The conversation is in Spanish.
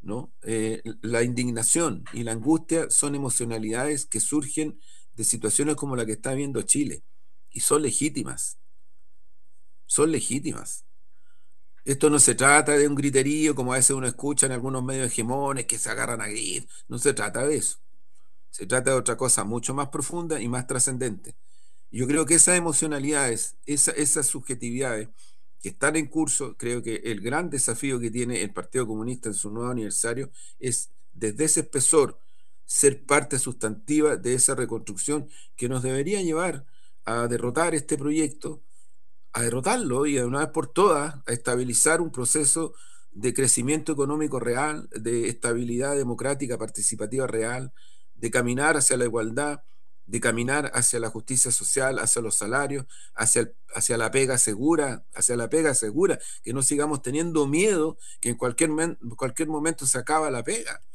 ¿no? La indignación y la angustia son emocionalidades que surgen de situaciones como la que está viendo Chile y son legítimas. Esto no se trata de un griterío como a veces uno escucha en algunos medios hegemones que se agarran a gritos, no se trata de eso, se trata de otra cosa mucho más profunda y más trascendente. Y yo creo que esas emocionalidades, esas subjetividades que están en curso, creo que el gran desafío que tiene el Partido Comunista en su nuevo aniversario es desde ese espesor ser parte sustantiva de esa reconstrucción que nos debería llevar a derrotar este proyecto, a derrotarlo y de una vez por todas a estabilizar un proceso de crecimiento económico real, de estabilidad democrática participativa real, de caminar hacia la igualdad, de caminar hacia la justicia social, hacia los salarios, hacia la pega segura, que no sigamos teniendo miedo que en cualquier momento se acaba la pega.